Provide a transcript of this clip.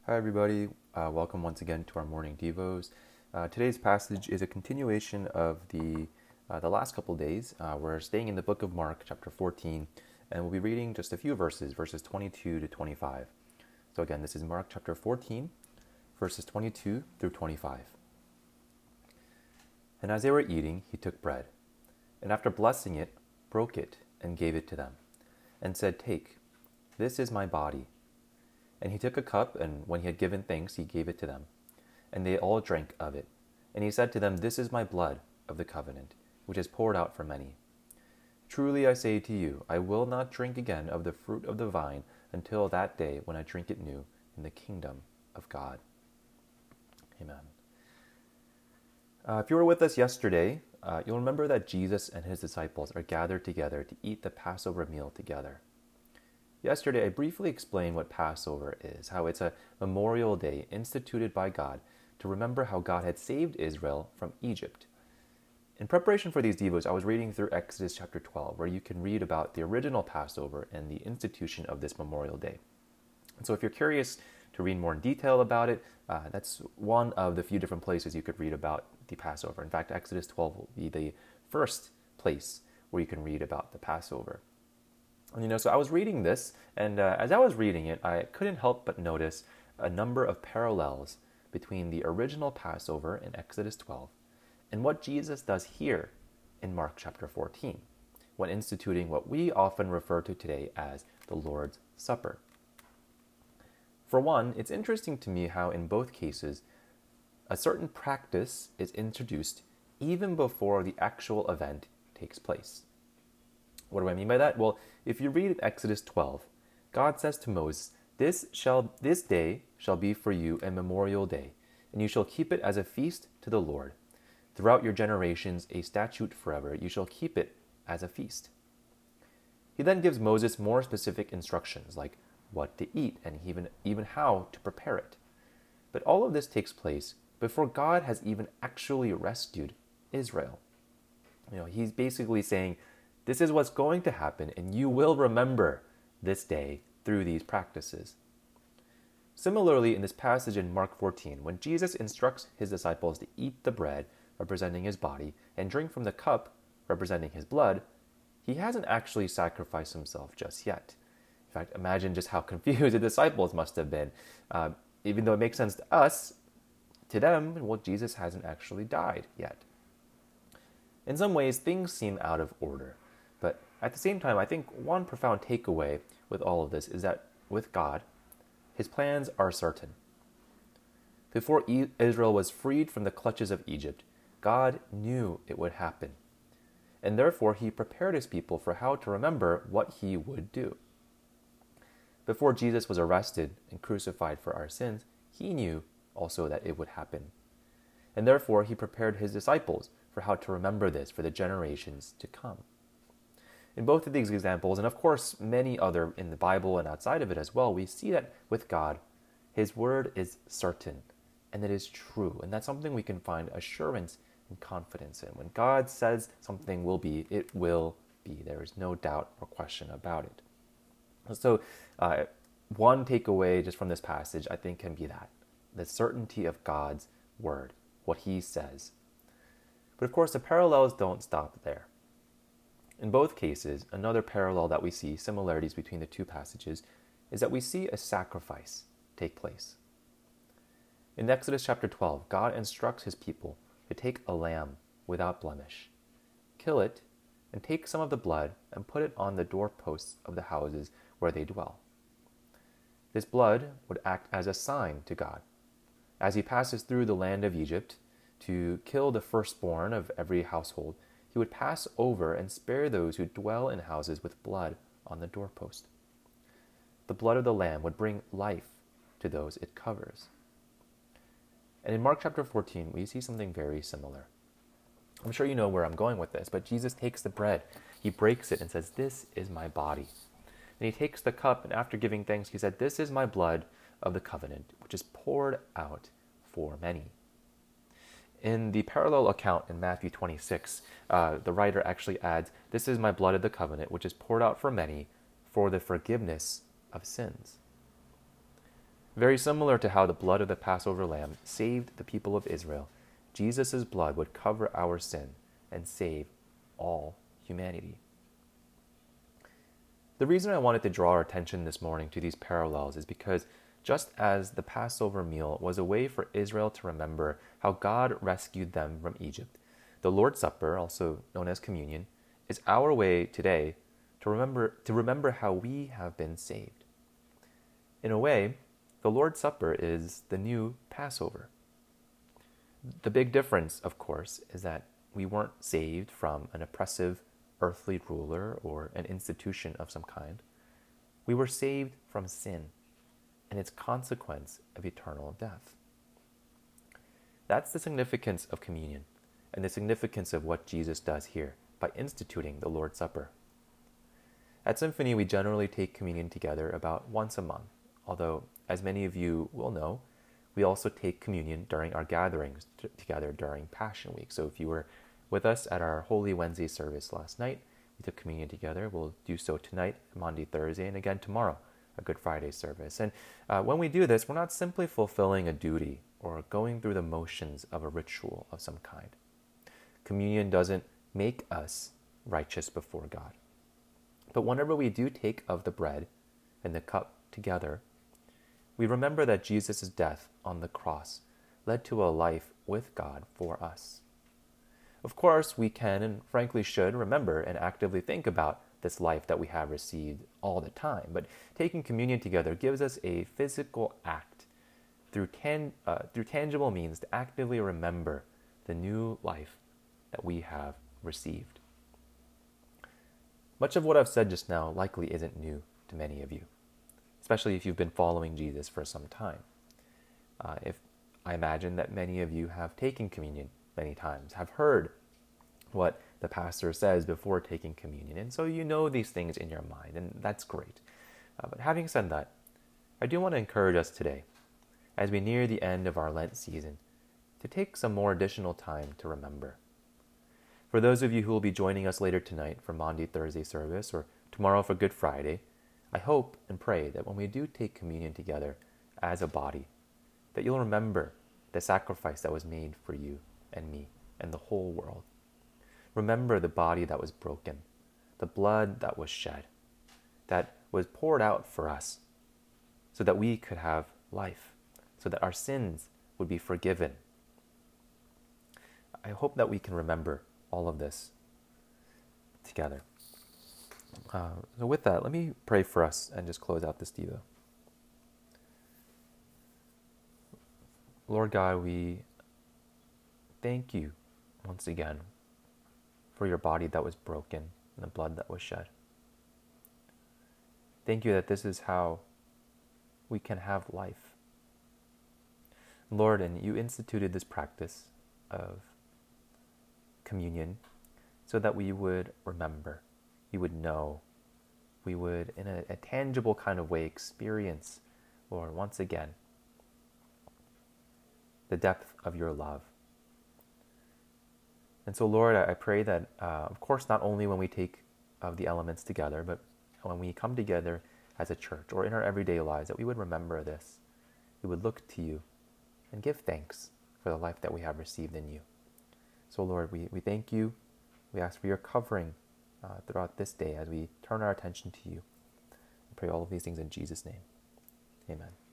Hi, everybody. Welcome once again to our morning devos. Today's passage is a continuation of the last couple days. We're staying in the book of Mark, chapter 14, and we'll be reading just a few verses 22 to 25. So again, this is Mark chapter 14, verses 22 through 25. And as they were eating, he took bread, and after blessing it, broke it and gave it to them, and said, "Take, this is my body." And he took a cup, and when he had given thanks, he gave it to them. And they all drank of it. And he said to them, "This is my blood of the covenant, which is poured out for many. Truly I say to you, I will not drink again of the fruit of the vine until that day when I drink it new in the kingdom of God." Amen. If you were with us yesterday, you'll remember that Jesus and his disciples are gathered together to eat the Passover meal together. Yesterday, I briefly explained what Passover is, how it's a memorial day instituted by God to remember how God had saved Israel from Egypt. In preparation for these devos, I was reading through Exodus chapter 12, where you can read about the original Passover and the institution of this memorial day. And so if you're curious to read more in detail about it, that's one of the few different places you could read about the Passover. In fact, Exodus 12 will be the first place where you can read about the Passover. And so I was reading this, and as I was reading it, I couldn't help but notice a number of parallels between the original Passover in Exodus 12 and what Jesus does here in Mark chapter 14, when instituting what we often refer to today as the Lord's Supper. For one, it's interesting to me how in both cases, a certain practice is introduced even before the actual event takes place. What do I mean by that? Well, if you read Exodus 12, God says to Moses, This day shall be for you a memorial day, and you shall keep it as a feast to the Lord. Throughout your generations, a statute forever, you shall keep it as a feast." He then gives Moses more specific instructions, like what to eat and even how to prepare it. But all of this takes place before God has even actually rescued Israel. He's basically saying, this is what's going to happen, and you will remember this day through these practices. Similarly, in this passage in Mark 14, when Jesus instructs his disciples to eat the bread, representing his body, and drink from the cup, representing his blood, he hasn't actually sacrificed himself just yet. In fact, imagine just how confused the disciples must have been. Even though it makes sense to us, to them, well, Jesus hasn't actually died yet. In some ways, things seem out of order. But at the same time, I think one profound takeaway with all of this is that with God, his plans are certain. Before Israel was freed from the clutches of Egypt, God knew it would happen. And therefore, he prepared his people for how to remember what he would do. Before Jesus was arrested and crucified for our sins, he knew also that it would happen. And therefore, he prepared his disciples for how to remember this for the generations to come. In both of these examples, and of course many other in the Bible and outside of it as well, we see that with God, his word is certain and it is true. And that's something we can find assurance and confidence in. When God says something will be, it will be. There is no doubt or question about it. So one takeaway just from this passage, I think, can be that the certainty of God's word, what he says. But of course, the parallels don't stop there. In both cases, another parallel that we see, similarities between the two passages, is that we see a sacrifice take place. In Exodus chapter 12, God instructs his people to take a lamb without blemish, kill it, and take some of the blood and put it on the doorposts of the houses where they dwell. This blood would act as a sign to God, as he passes through the land of Egypt to kill the firstborn of every household. He would pass over and spare those who dwell in houses with blood on the doorpost. The blood of the lamb would bring life to those it covers. And in Mark chapter 14, we see something very similar. I'm sure you know where I'm going with this, but Jesus takes the bread, he breaks it and says, "This is my body." And he takes the cup, and after giving thanks, he said, "This is my blood of the covenant, which is poured out for many." In the parallel account in Matthew 26, the writer actually adds, "This is my blood of the covenant, which is poured out for many for the forgiveness of sins." Very similar to how the blood of the Passover lamb saved the people of Israel, Jesus' blood would cover our sin and save all humanity. The reason I wanted to draw our attention this morning to these parallels is because just as the Passover meal was a way for Israel to remember how God rescued them from Egypt, the Lord's Supper, also known as communion, is our way today to remember how we have been saved. In a way, the Lord's Supper is the new Passover. The big difference, of course, is that we weren't saved from an oppressive earthly ruler or an institution of some kind. We were saved from sin and its consequence of eternal death. That's the significance of communion and the significance of what Jesus does here by instituting the Lord's Supper. At Symphony, we generally take communion together about once a month, although, as many of you will know, we also take communion during our gatherings together during Passion Week. So if you were with us at our Holy Wednesday service last night, we took communion together. We'll do so tonight, Maundy Thursday, and again tomorrow, a Good Friday service. And when we do this, we're not simply fulfilling a duty or going through the motions of a ritual of some kind. Communion doesn't make us righteous before God. But whenever we do take of the bread and the cup together, we remember that Jesus' death on the cross led to a life with God for us. Of course, we can and frankly should remember and actively think about this life that we have received all the time. But taking communion together gives us a physical act through tangible means to actively remember the new life that we have received. Much of what I've said just now likely isn't new to many of you, especially if you've been following Jesus for some time. If I imagine that many of you have taken communion many times, have heard what the pastor says before taking communion, and so you know these things in your mind, and that's great. But having said that, I do want to encourage us today, as we near the end of our Lent season, to take some more additional time to remember. For those of you who will be joining us later tonight for Maundy Thursday service or tomorrow for Good Friday, I hope and pray that when we do take communion together as a body, that you'll remember the sacrifice that was made for you and me and the whole world. Remember the body that was broken, the blood that was shed, that was poured out for us so that we could have life, so that our sins would be forgiven. I hope that we can remember all of this together. So with that, let me pray for us and just close out this Devo. Lord God, we thank you once again for your body that was broken and the blood that was shed. Thank you that this is how we can have life. Lord, and you instituted this practice of communion so that we would remember, we would know, we would, in a tangible kind of way, experience, Lord, once again, the depth of your love. And so, Lord, I pray that, of course, not only when we take of the elements together, but when we come together as a church or in our everyday lives, that we would remember this. We would look to you and give thanks for the life that we have received in you. So, Lord, we thank you. We ask for your covering throughout this day as we turn our attention to you. I pray all of these things in Jesus' name. Amen.